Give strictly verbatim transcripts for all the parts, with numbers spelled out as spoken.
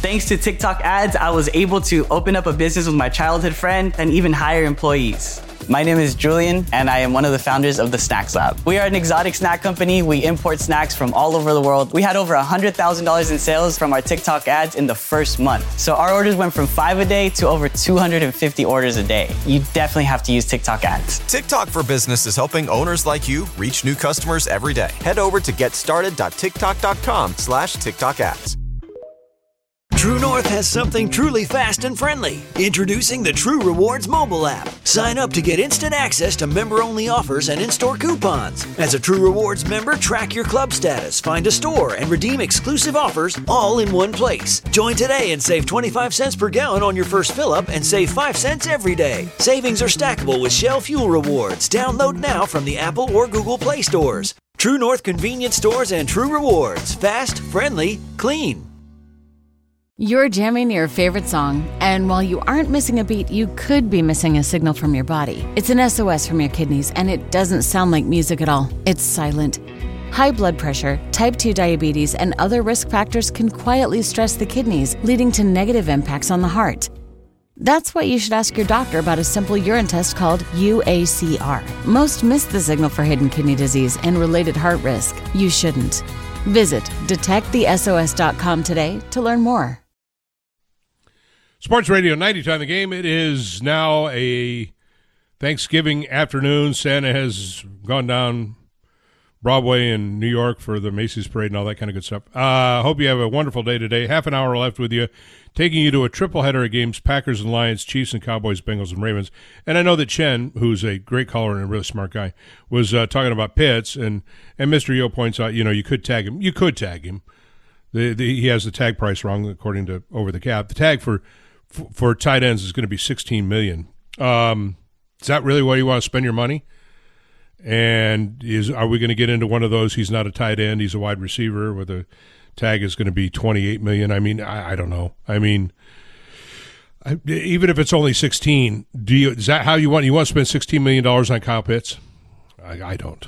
Thanks to TikTok ads, I was able to open up a business with my childhood friend and even hire employees. My name is Julian, and I am one of the founders of the Snacks Lab. We are an exotic snack company. We import snacks from all over the world. We had over one hundred thousand dollars in sales from our TikTok ads in the first month. So our orders went from five a day to over two hundred fifty orders a day. You definitely have to use TikTok ads. TikTok for Business is helping owners like you reach new customers every day. Head over to getstarted.tiktok.com slash TikTok ads. True North has something truly fast and friendly. Introducing the True Rewards mobile app. Sign up to get instant access to member-only offers and in-store coupons. As a True Rewards member, track your club status, find a store, and redeem exclusive offers all in one place. Join today and save twenty-five cents per gallon on your first fill-up and save five cents every day. Savings are stackable with Shell Fuel Rewards. Download now from the Apple or Google Play stores. True North Convenience Stores and True Rewards. Fast, friendly, clean. You're jamming your favorite song, and while you aren't missing a beat, you could be missing a signal from your body. It's an S O S from your kidneys, and it doesn't sound like music at all. It's silent. High blood pressure, type two diabetes, and other risk factors can quietly stress the kidneys, leading to negative impacts on the heart. That's why you should ask your doctor about a simple urine test called U A C R. Most miss the signal for hidden kidney disease and related heart risk. You shouldn't. Visit detect the S O S dot com today to learn more. Sports Radio ninety time the game. It is now a Thanksgiving afternoon. Santa has gone down Broadway in New York for the Macy's Parade and all that kind of good stuff. I uh, hope you have a wonderful day today. Half an hour left with you, taking you to a triple header of games, Packers and Lions, Chiefs and Cowboys, Bengals and Ravens. And I know that Chen, who's a great caller and a really smart guy, was uh, talking about Pitts, and, and Mister Yo points out, you know, you could tag him. You could tag him. The, the, he has the tag price wrong according to Over the Cap. The tag for for tight ends is going to be sixteen million dollars. Um, is that really where you want to spend your money? And is are we going to get into one of those, he's not a tight end, he's a wide receiver, where the tag is going to be twenty-eight million dollars? I mean, I, I don't know. I mean, I, even if it's only sixteen, do you, is that how you want, you want to spend sixteen million dollars on Kyle Pitts? I, I don't.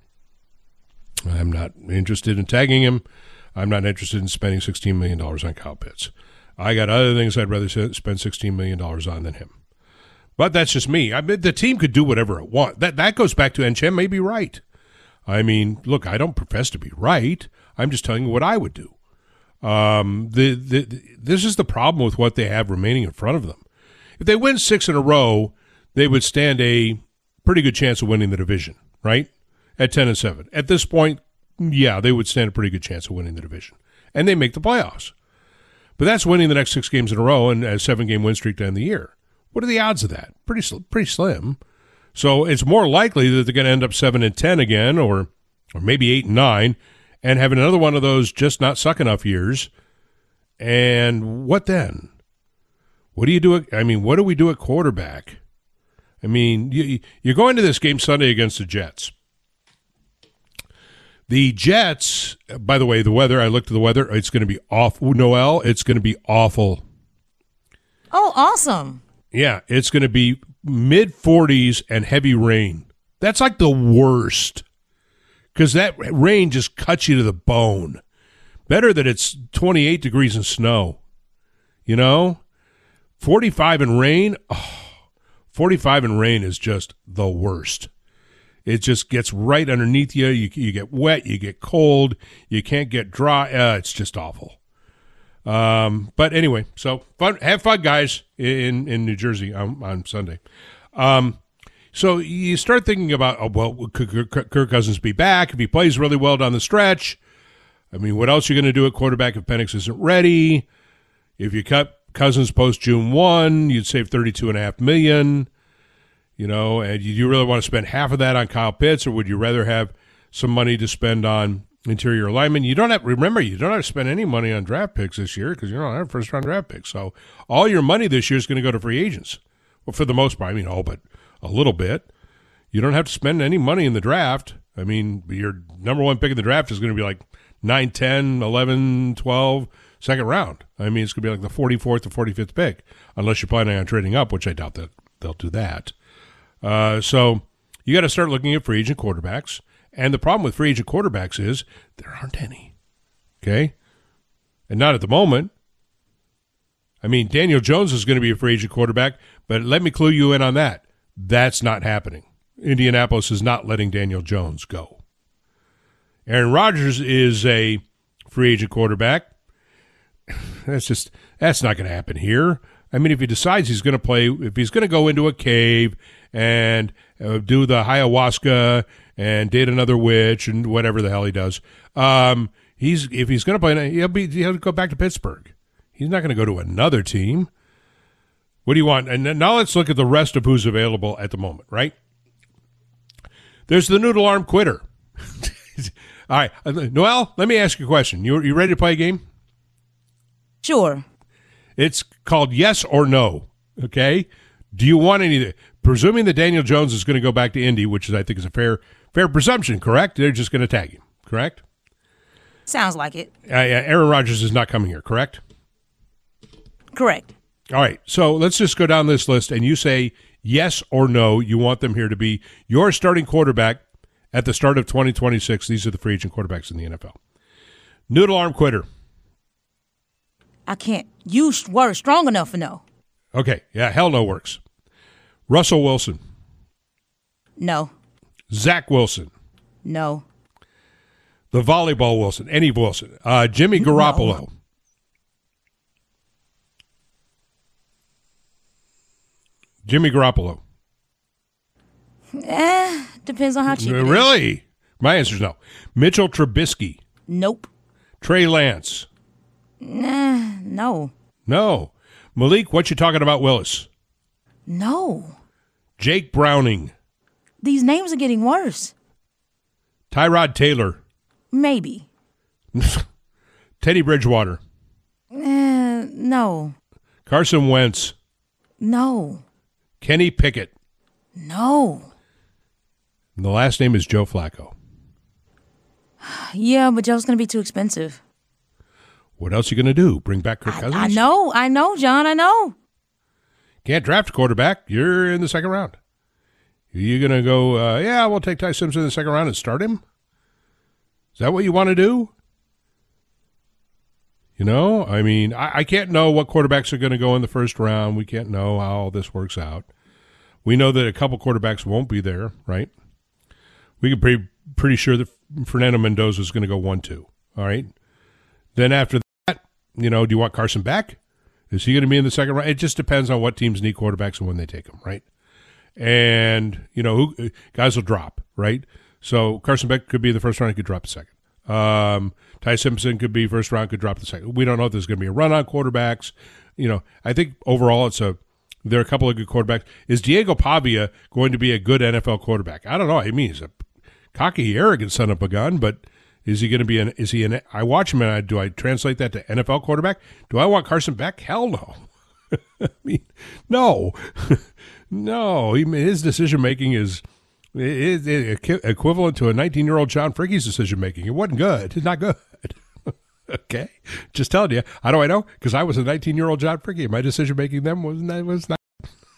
I'm not interested in tagging him. I'm not interested in spending sixteen million dollars on Kyle Pitts. I got other things I'd rather spend sixteen million dollars on than him. But that's just me. I mean, the team could do whatever it wants. That that goes back to, and Chen may be right. I mean, look, I don't profess to be right. I'm just telling you what I would do. Um, the, the, the this is the problem with what they have remaining in front of them. If they win six in a row, they would stand a pretty good chance of winning the division, right? At ten and seven. At this point, yeah, they would stand a pretty good chance of winning the division. And they make the playoffs. But that's winning the next six games in a row and a seven-game win streak to end the year. What are the odds of that? Pretty pretty slim. So it's more likely that they're going to end up seven and ten again, or or maybe eight and nine, and having another one of those just not suck enough years. And what then? What do you do? At, I mean, what do we do at quarterback? I mean, you, you're going to this game Sunday against the Jets. The Jets, by the way, the weather, I looked at the weather, it's going to be awful. Noel, it's going to be awful. Oh, awesome. Yeah, it's going to be mid forties and heavy rain. That's like the worst, because that rain just cuts you to the bone. Better that it's twenty-eight degrees and snow. You know? forty-five and rain, oh, forty-five and rain is just the worst. It just gets right underneath you. You you get wet. You get cold. You can't get dry. Uh, it's just awful. Um, but anyway, so fun. Have fun, guys, in, in New Jersey on, on Sunday. Um, so you start thinking about, oh, well, could Kirk Cousins be back? If he plays really well down the stretch, I mean, what else are you going to do at quarterback if Penix isn't ready? If you cut Cousins post June first, you'd save thirty-two point five million dollars. You know, and do you really want to spend half of that on Kyle Pitts, or would you rather have some money to spend on interior linemen? You don't have, remember, you don't have to spend any money on draft picks this year because you don't have first round draft picks. So all your money this year is going to go to free agents. Well, for the most part, I mean, oh, but a little bit. You don't have to spend any money in the draft. I mean, your number one pick in the draft is going to be like nine, ten, eleven, twelve, second round. I mean, it's going to be like the forty-fourth or forty-fifth pick, unless you're planning on trading up, which I doubt that they'll do that. Uh, so you got to start looking at free agent quarterbacks. And the problem with free agent quarterbacks is there aren't any. Okay? And not at the moment. I mean, Daniel Jones is going to be a free agent quarterback, but let me clue you in on that. That's not happening. Indianapolis is not letting Daniel Jones go. Aaron Rodgers is a free agent quarterback. That's just, that's not going to happen here. I mean, if he decides he's going to play, if he's going to go into a cave and uh, do the ayahuasca and date another witch and whatever the hell he does, um, he's if he's going to play, he'll be he'll go back to Pittsburgh. He's not going to go to another team. What do you want? And now let's look at the rest of who's available at the moment, right? There's the noodle arm quitter. All right, Noelle, let me ask you a question. You you ready to play a game? Sure. It's called yes or no, okay? Do you want any, presuming that Daniel Jones is going to go back to Indy, which is I think is a fair fair presumption, correct? They're just going to tag him, correct? Sounds like it. Uh, Aaron Rodgers is not coming here, correct? Correct. All right, so let's just go down this list, and you say yes or no, you want them here to be your starting quarterback at the start of twenty twenty-six. These are the free agent quarterbacks in the N F L. Noodle arm quitter. I can't use words strong enough for no. Okay, yeah, hell no works. Russell Wilson. No. Zach Wilson. No. The volleyball Wilson, any Wilson. Uh, Jimmy Garoppolo. No. Jimmy Garoppolo. Eh, depends on how cheap it is. Really? My answer is no. Mitchell Trubisky. Nope. Trey Lance. Nah, no. No. Malik, what you talking about, Willis? No. Jake Browning. These names are getting worse. Tyrod Taylor. Maybe. Teddy Bridgewater. Eh, no. Carson Wentz. No. Kenny Pickett. No. And the last name is Joe Flacco. Yeah, but Joe's going to be too expensive. What else are you going to do? Bring back Kirk Cousins? I, I know. I know, John. I know. Can't draft a quarterback. You're in the second round. Are you going to go, uh, yeah, we'll take Ty Simpson in the second round and start him? Is that what you want to do? You know, I mean, I, I can't know what quarterbacks are going to go in the first round. We can't know how all this works out. We know that a couple quarterbacks won't be there, right? We can be pretty sure that Fernando Mendoza is going to go one two, all right? Then after that, you know, do you want Carson back? Is he going to be in the second round? It just depends on what teams need quarterbacks and when they take them, right? And, you know, who, guys will drop, right? So Carson Beck could be in the first round, he could drop the second. Um, Ty Simpson could be first round, could drop the second. We don't know if there's going to be a run on quarterbacks. You know, I think overall it's a there are a couple of good quarterbacks. Is Diego Pavia going to be a good N F L quarterback? I don't know. I mean, he's a cocky, arrogant son of a gun, but is he going to be an? Is he an? I watch him and I do I translate that to N F L quarterback? Do I want Carson Beck? Hell no. I mean, no, no. He, his decision making is. It, it, it, equivalent to a nineteen-year-old John Fricke's decision-making. It wasn't good. It's not good. Okay? Just telling you. How do I know? Because I was a nineteen-year-old John Fricke. My decision-making then was, was not.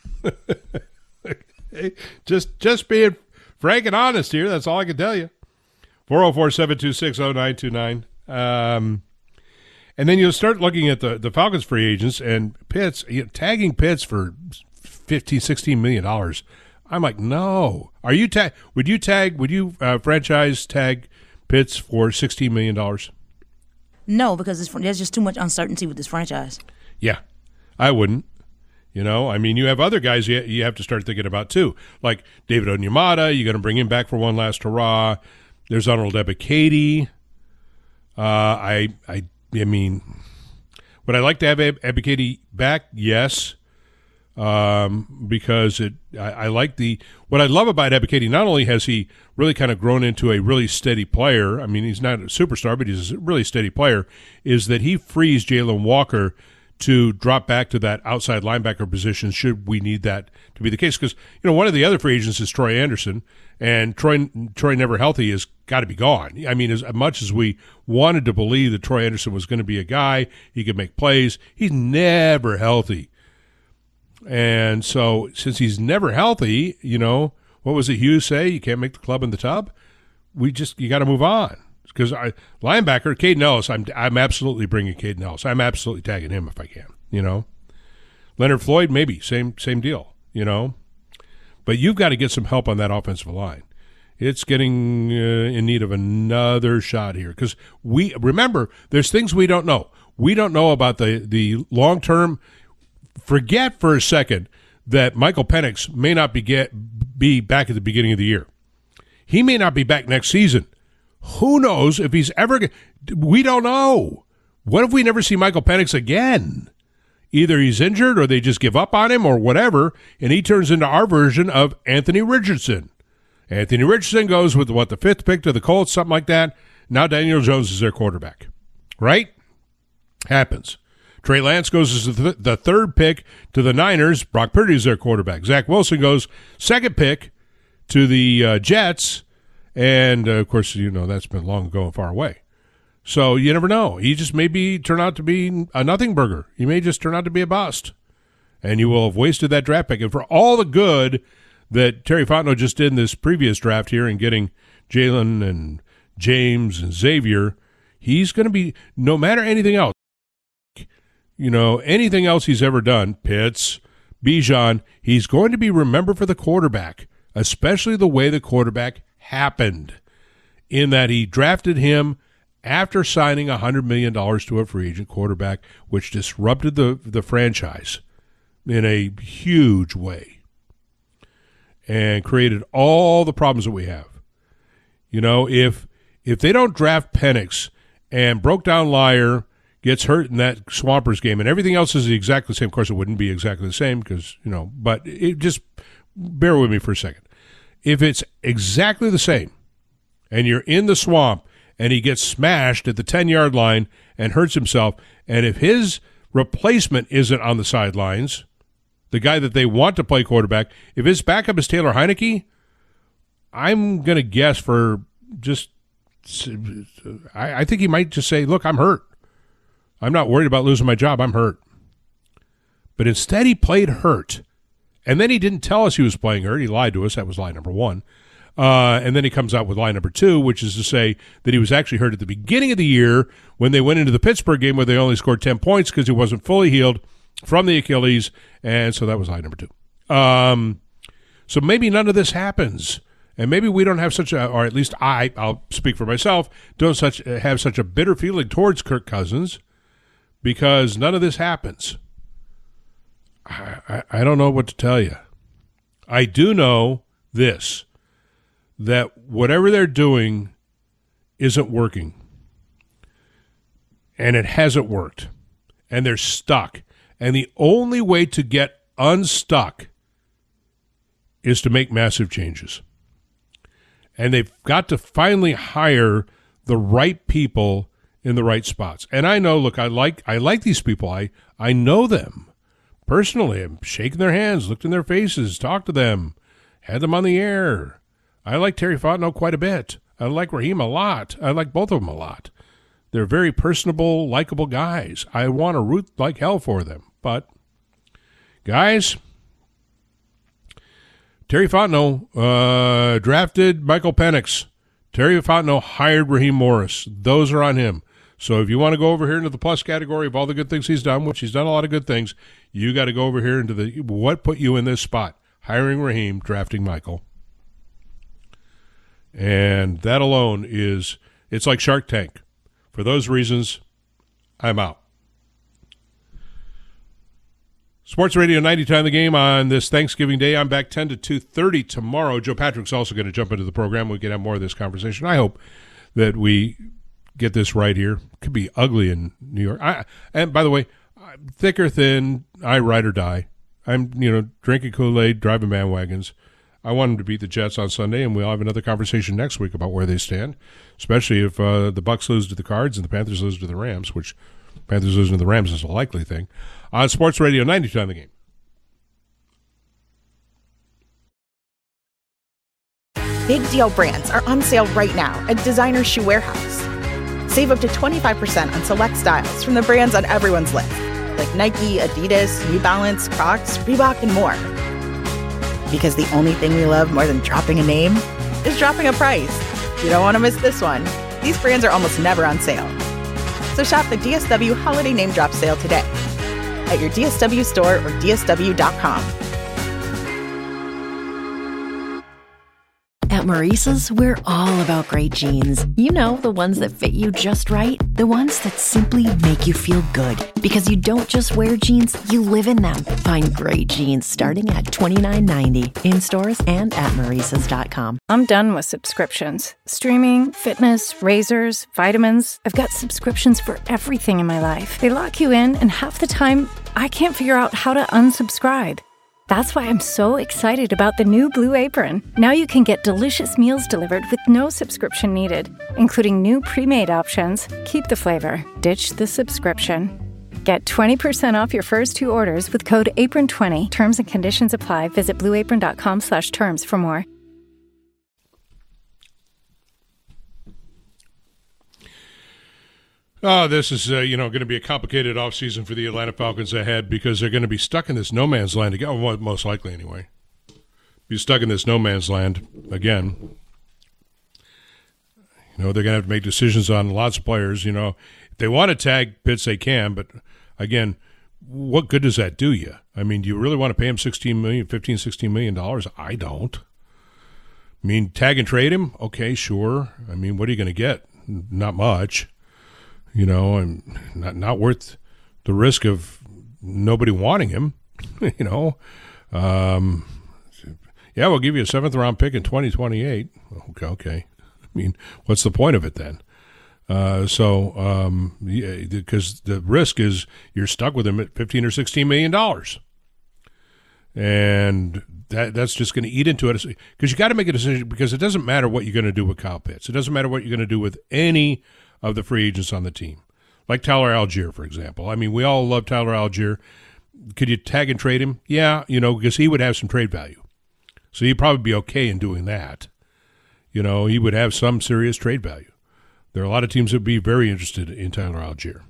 Okay? Just, just being frank and honest here. That's all I can tell you. four oh four, seven two six, oh nine two nine. Um, and then you'll start looking at the, the Falcons free agents and Pitts, you know, tagging Pitts for fifteen, sixteen million dollars. I'm like, no. Are you tag? Would you tag? Would you uh, franchise tag Pitts for sixteen million dollars? No, because it's, there's just too much uncertainty with this franchise. Yeah, I wouldn't. You know, I mean, you have other guys you, you have to start thinking about too, like David Onyemata. You're going to bring him back for one last hurrah. There's Arnold Ebiketie. Uh, I, I, I mean, would I like to have Ebiketie back? Yes. Um, because it, I, I like the, what I love about Ebiketie, not only has he really kind of grown into a really steady player, I mean, he's not a superstar, but he's a really steady player, is that he frees Jalen Walker to drop back to that outside linebacker position should we need that to be the case. Because, you know, one of the other free agents is Troy Anderson, and Troy, Troy never healthy has got to be gone. I mean, as much as we wanted to believe that Troy Anderson was going to be a guy, he could make plays, he's never healthy. And so, since he's never healthy, you know, what was it Hughes say? You can't make the club in the tub. We just, you got to move on. Because I linebacker, Caden Ellis, I'm I'm absolutely bringing Caden Ellis. I'm absolutely tagging him if I can, you know. Leonard Floyd, maybe. Same same deal, you know. But you've got to get some help on that offensive line. It's getting uh, in need of another shot here. Because we remember, there's things we don't know. We don't know about the, the long-term. Forget for a second that Michael Penix may not be, get, be back at the beginning of the year. He may not be back next season. Who knows if he's ever – we don't know. What if we never see Michael Penix again? Either he's injured or they just give up on him or whatever, and he turns into our version of Anthony Richardson. Anthony Richardson goes with, what, the fifth pick to the Colts, something like that. Now Daniel Jones is their quarterback. Right? Happens. Trey Lance goes as the, th- the third pick to the Niners. Brock Purdy is their quarterback. Zach Wilson goes second pick to the uh, Jets. And, uh, of course, you know, that's been long ago and far away. So you never know. He just may be, turn out to be a nothing burger. He may just turn out to be a bust. And you will have wasted that draft pick. And for all the good that Terry Fontenot just did in this previous draft here and getting Jalen and James and Xavier, he's going to be, no matter anything else, you know, anything else he's ever done, Pitts, Bijan, he's going to be remembered for the quarterback, especially the way the quarterback happened, in that he drafted him after signing one hundred million dollars to a free agent quarterback, which disrupted the, the franchise in a huge way and created all the problems that we have. You know, if if they don't draft Penix and Broke Down Liar gets hurt in that Swampers game and everything else is exactly the same, of course it wouldn't be exactly the same because, you know, but it, just bear with me for a second. If it's exactly the same and you're in the swamp and he gets smashed at the ten-yard line and hurts himself, and if his replacement isn't on the sidelines, the guy that they want to play quarterback, if his backup is Taylor Heineke, I'm going to guess for just I, I think he might just say, look, I'm hurt. I'm not worried about losing my job. I'm hurt. But instead he played hurt. And then he didn't tell us he was playing hurt. He lied to us. That was lie number one. Uh, and then he comes out with lie number two, which is to say that he was actually hurt at the beginning of the year when they went into the Pittsburgh game where they only scored ten points because he wasn't fully healed from the Achilles. And so that was lie number two. Um, so maybe none of this happens. And maybe we don't have such a, or at least I, I'll speak for myself, don't such have such a bitter feeling towards Kirk Cousins because none of this happens. I, I, I don't know what to tell you. I do know this, that whatever they're doing isn't working. And it hasn't worked. And they're stuck. And the only way to get unstuck is to make massive changes. And they've got to finally hire the right people in the right spots. And I know, look, I like I like these people. I, I know them personally. I'm shaking their hands, looked in their faces, talked to them, had them on the air. I like Terry Fontenot quite a bit. I like Raheem a lot. I like both of them a lot. They're very personable, likable guys. I want to root like hell for them. But, guys, Terry Fontenot uh, drafted Michael Penix. Terry Fontenot hired Raheem Morris. Those are on him. So if you want to go over here into the plus category of all the good things he's done, which he's done a lot of good things, you got to go over here into the what put you in this spot. Hiring Raheem, drafting Michael. And that alone is, it's like Shark Tank. For those reasons, I'm out. Sports Radio ninety Time the Game on this Thanksgiving Day. I'm back ten to two thirty tomorrow. Joe Patrick's also going to jump into the program. We can have more of this conversation. I hope that we get this right here. Could be ugly in New York. I, and by the way, thick or thin, I ride or die. I'm, you know, drinking Kool-Aid, driving bandwagons. I want them to beat the Jets on Sunday, and we'll have another conversation next week about where they stand, especially if uh, the Bucs lose to the Cards and the Panthers lose to the Rams, which Panthers losing to the Rams is a likely thing. On Sports Radio ninety Time the Game. Big Deal brands are on sale right now at Designer Shoe Warehouse. Save up to twenty-five percent on select styles from the brands on everyone's list, like Nike, Adidas, New Balance, Crocs, Reebok, and more. Because the only thing we love more than dropping a name is dropping a price. You don't want to miss this one. These brands are almost never on sale. So shop the D S W Holiday Name Drop Sale today. at your D S W store or D S W dot com. At Maurice's, we're all about great jeans. You know, the ones that fit you just right. The ones that simply make you feel good. Because you don't just wear jeans, you live in them. Find great jeans starting at twenty-nine ninety in stores and at maurices dot com. I'm done with subscriptions. Streaming, fitness, razors, vitamins. I've got subscriptions for everything in my life. They lock you in, and half the time, I can't figure out how to unsubscribe. That's why I'm so excited about the new Blue Apron. Now you can get delicious meals delivered with no subscription needed, including new pre-made options. Keep the flavor, ditch the subscription. Get twenty percent off your first two orders with code apron twenty. Terms and conditions apply. Visit blue apron dot com slash terms for more. Oh, this is, uh, you know, going to be a complicated offseason for the Atlanta Falcons ahead because they're going to be stuck in this no man's land again. Well, most likely, anyway. Be stuck in this no man's land again. You know, they're going to have to make decisions on lots of players. You know, if they want to tag Pitts, they can. But, again, what good does that do you? I mean, do you really want to pay him sixteen million dollars, fifteen, sixteen million dollars? I don't. I mean, tag and trade him? Okay, sure. I mean, what are you going to get? Not much. You know, and not not worth the risk of nobody wanting him. You know, um, yeah, we'll give you a seventh round pick in twenty twenty-eight. Okay, okay. I mean, what's the point of it then? Uh, so, um, yeah, because the risk is you're stuck with him at fifteen or sixteen million dollars, and that that's just going to eat into it. Because you got to make a decision. Because it doesn't matter what you're going to do with Kyle Pitts. It doesn't matter what you're going to do with any of the free agents on the team. Like Tyler Algier, for example. I mean, we all love Tyler Algier. Could you tag and trade him? Yeah, you know, because he would have some trade value. So he'd probably be okay in doing that. You know, he would have some serious trade value. There are a lot of teams that would be very interested in Tyler Algier.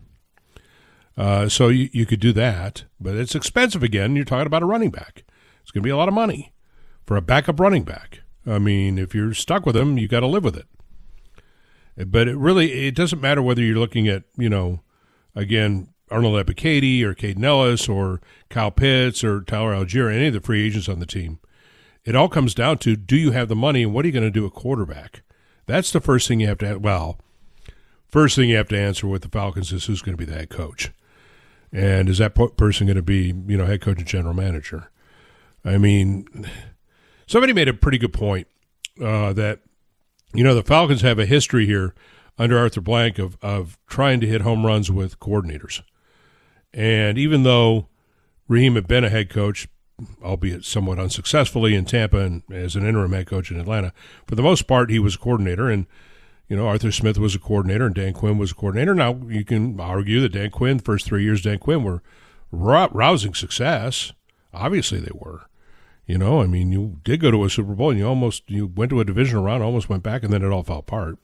Uh, so you, you could do that, but it's expensive again. You're talking about a running back. It's going to be a lot of money for a backup running back. I mean, if you're stuck with him, you got to live with it. But it really, it doesn't matter whether you're looking at, you know, again, Arnold Ebiketie or Caden Ellis or Kyle Pitts or Tyler Algier, or any of the free agents on the team. It all comes down to, do you have the money and what are you going to do at quarterback? That's the first thing you have to, well, first thing you have to answer with the Falcons is who's going to be the head coach. And is that person going to be, you know, head coach and general manager? I mean, somebody made a pretty good point uh, that, you know, the Falcons have a history here under Arthur Blank of, of trying to hit home runs with coordinators. And even though Raheem had been a head coach, albeit somewhat unsuccessfully in Tampa and as an interim head coach in Atlanta, for the most part he was a coordinator. And, you know, Arthur Smith was a coordinator and Dan Quinn was a coordinator. Now, you can argue that Dan Quinn, the first three years Dan Quinn were rousing success. Obviously they were. You know, I mean, you did go to a Super Bowl, and you almost you went to a divisional round, almost went back, and then it all fell apart.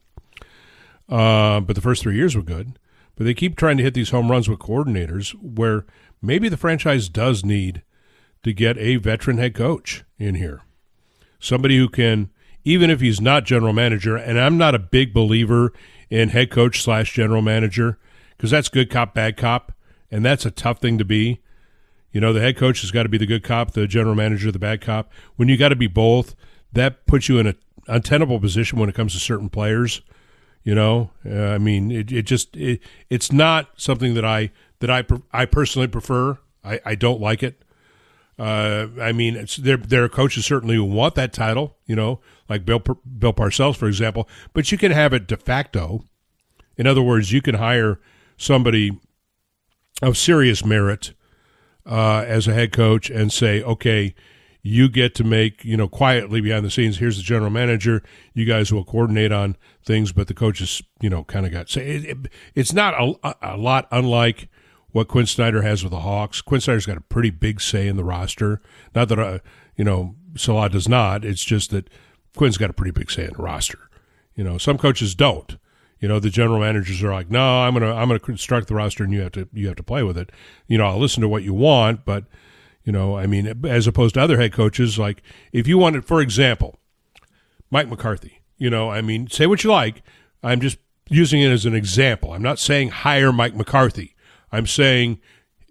Uh, but the first three years were good. But they keep trying to hit these home runs with coordinators where maybe the franchise does need to get a veteran head coach in here. Somebody who can, even if he's not general manager, and I'm not a big believer in head coach slash general manager, because that's good cop, bad cop, and that's a tough thing to be. You know, the head coach has got to be the good cop, the general manager, the bad cop. When you got to be both, that puts you in an untenable position when it comes to certain players. You know, uh, I mean, it, it just it, it's not something that I that I I personally prefer. I, I don't like it. Uh, I mean, it's, there there are coaches certainly who want that title. You know, like Bill Bill Parcells, for example. But you can have it de facto. In other words, you can hire somebody of serious merit Uh, as a head coach and say, okay, you get to make, you know, quietly behind the scenes, here's the general manager, you guys will coordinate on things, but the coaches, you know, kind of got, say it, it, it's not a, a lot unlike what Quinn Snyder has with the Hawks. Quinn Snyder's got a pretty big say in the roster. Not that, uh, you know, Salah does not. It's just that Quinn's got a pretty big say in the roster. You know, some coaches don't. You know, the general managers are like, no, I'm gonna I'm gonna construct the roster, and you have to you have to play with it. You know, I'll listen to what you want, but you know, I mean, as opposed to other head coaches, like if you wanted, for example, Mike McCarthy. You know, I mean, say what you like. I'm just using it as an example. I'm not saying hire Mike McCarthy. I'm saying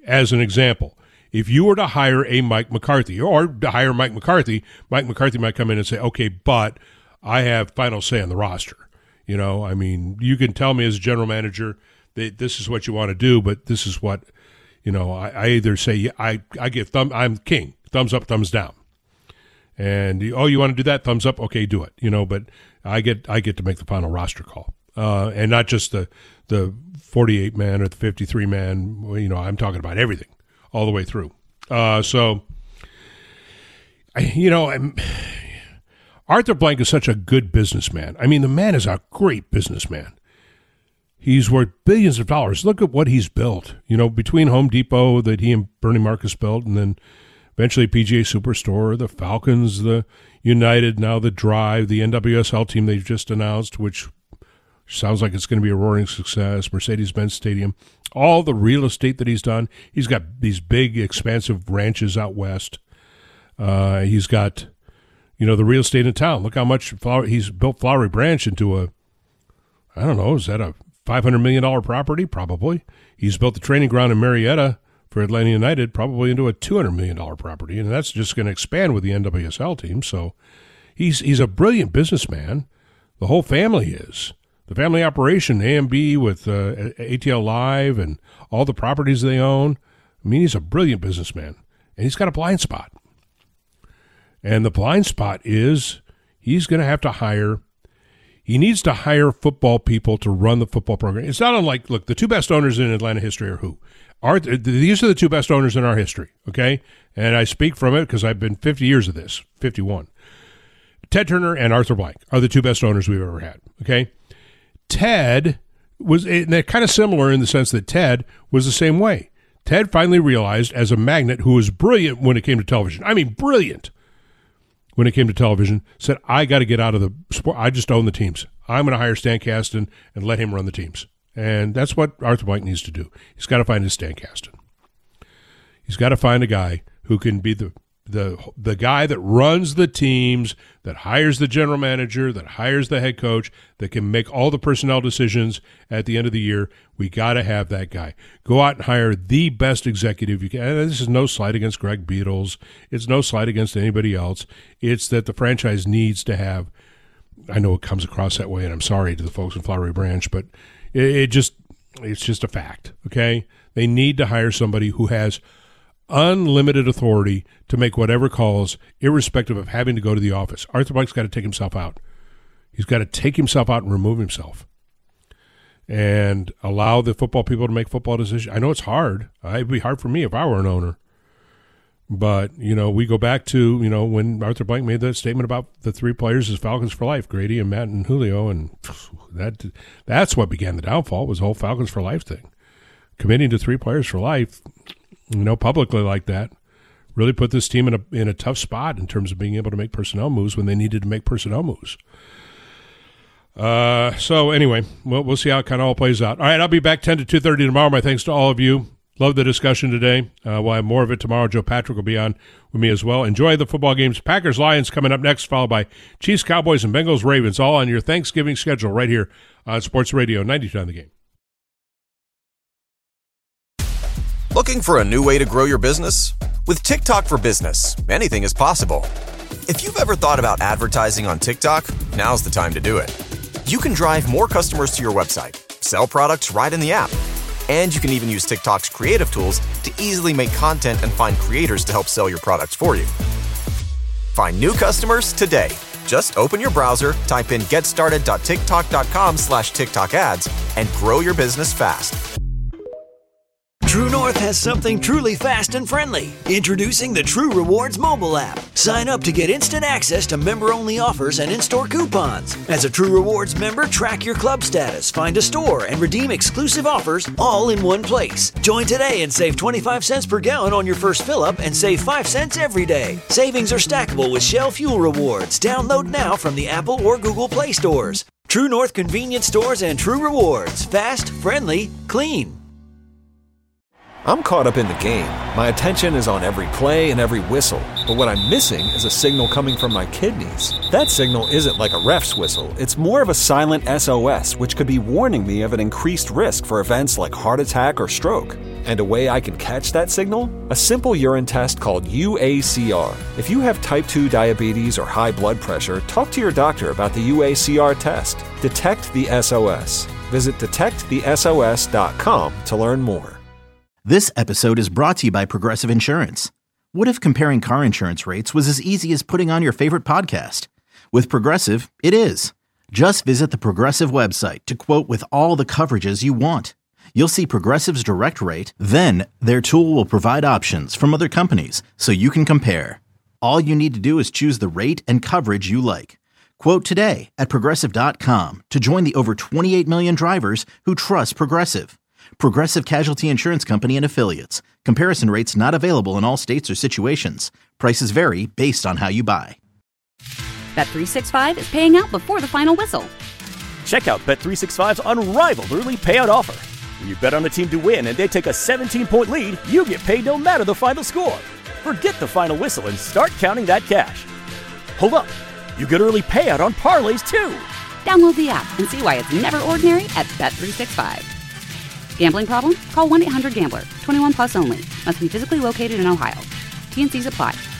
as an example, if you were to hire a Mike McCarthy or to hire Mike McCarthy, Mike McCarthy might come in and say, okay, but I have final say on the roster. You know, I mean, you can tell me as a general manager that this is what you want to do, but this is what, you know, I, I either say, yeah, I, I give thumb, I'm king, thumbs up, thumbs down. And, oh, you want to do that? Thumbs up? Okay, do it. You know, but I get I get to make the final roster call. Uh, and not just the the forty-eight man or the fifty-three man. You know, I'm talking about everything all the way through. Uh, so, I, you know, I'm, Arthur Blank is such a good businessman. I mean, the man is a great businessman. He's worth billions of dollars. Look at what he's built, you know, between Home Depot that he and Bernie Marcus built, and then eventually P G A Superstore, the Falcons, the United, now the Drive, the N W S L team they've just announced, which sounds like it's going to be a roaring success, Mercedes-Benz Stadium, all the real estate that he's done. He's got these big, expansive ranches out west. Uh, he's got, you know, the real estate in town. Look how much flower, he's built Flowery Branch into a, I don't know, is that a five hundred million dollars property? Probably. He's built the training ground in Marietta for Atlanta United, probably into a two hundred million dollars property, and that's just going to expand with the N W S L team. So he's he's a brilliant businessman. The whole family is. The family operation, A M B with uh, A T L Live and all the properties they own. I mean, he's a brilliant businessman, and he's got a blind spot. And the blind spot is he's going to have to hire He needs to hire football people to run the football program. It's not unlike, look, the two best owners in Atlanta history are who? Are, these are the two best owners in our history, okay? And I speak from it because I've been fifty years of this, fifty-one. Ted Turner and Arthur Blank are the two best owners we've ever had, okay? Ted was, and they're kind of similar in the sense that Ted was the same way. Ted finally realized as a magnate who was brilliant when it came to television. I mean, brilliant. When it came to television, said, I got to get out of the sport. I just own the teams. I'm going to hire Stan Kasten and let him run the teams. And that's what Arthur Blank needs to do. He's got to find his Stan Kasten. He's got to find a guy who can be the, the, the guy that runs the teams, that hires the general manager, that hires the head coach, that can make all the personnel decisions at the end of the year. We got to have that guy. Go out and hire the best executive you can. And this is no slight against Greg Beatles. It's no slight against anybody else. It's that the franchise needs to have, I know it comes across that way, and I'm sorry to the folks in Flowery Branch, but it, it just, it's just a fact, okay? They need to hire somebody who has unlimited authority to make whatever calls, irrespective of having to go to the office. Arthur Blank's got to take himself out. He's got to take himself out and remove himself and allow the football people to make football decisions. I know it's hard. It'd be hard for me if I were an owner. But, you know, we go back to, you know, when Arthur Blank made that statement about the three players as Falcons for life, Grady and Matt and Julio, and that that's what began the downfall, was the whole Falcons for life thing. Committing to three players for life, you know, publicly like that, really put this team in a in a tough spot in terms of being able to make personnel moves when they needed to make personnel moves. Uh, so anyway, we'll, we'll see how it kind of all plays out. All right, I'll be back ten to two thirty tomorrow. My thanks to all of you. Love the discussion today. Uh, we'll have more of it tomorrow. Joe Patrick will be on with me as well. Enjoy the football games. Packers-Lions coming up next, followed by Chiefs, Cowboys, and Bengals-Ravens, all on your Thanksgiving schedule right here on Sports Radio ninety-two on the Game. Looking for a new way to grow your business? With TikTok for Business, anything is possible. If you've ever thought about advertising on TikTok, now's the time to do it. You can drive more customers to your website, sell products right in the app, and you can even use TikTok's creative tools to easily make content and find creators to help sell your products for you. Find new customers today. Just open your browser, type in getstarted.tiktok.com slash TikTok ads, and grow your business fast. True North has something truly fast and friendly. Introducing the True Rewards mobile app. Sign up to get instant access to member-only offers and in-store coupons. As a True Rewards member, track your club status, find a store, and redeem exclusive offers all in one place. Join today and save twenty-five cents per gallon on your first fill-up and save five cents every day. Savings are stackable with Shell Fuel Rewards. Download now from the Apple or Google Play stores. True North Convenience Stores and True Rewards. Fast, friendly, clean. I'm caught up in the game. My attention is on every play and every whistle. But what I'm missing is a signal coming from my kidneys. That signal isn't like a ref's whistle. It's more of a silent S O S, which could be warning me of an increased risk for events like heart attack or stroke. And a way I can catch that signal? A simple urine test called U A C R. If you have type two diabetes or high blood pressure, talk to your doctor about the U A C R test. Detect the S O S. Visit detect the S O S dot com to learn more. This episode is brought to you by Progressive Insurance. What if comparing car insurance rates was as easy as putting on your favorite podcast? With Progressive, it is. Just visit the Progressive website to quote with all the coverages you want. You'll see Progressive's direct rate, then their tool will provide options from other companies so you can compare. All you need to do is choose the rate and coverage you like. Quote today at Progressive dot com to join the over twenty-eight million drivers who trust Progressive. Progressive Casualty Insurance Company and Affiliates. Comparison rates not available in all states or situations. Prices vary based on how you buy. Bet three sixty-five is paying out before the final whistle. Check out Bet three sixty-five's unrivaled early payout offer. When you bet on a team to win and they take a seventeen-point lead, you get paid no matter the final score. Forget the final whistle and start counting that cash. Hold up. You get early payout on parlays, too. Download the app and see why it's never ordinary at Bet three sixty-five. Gambling problem? Call one eight hundred gambler. twenty-one plus only. Must be physically located in Ohio. T and C's apply.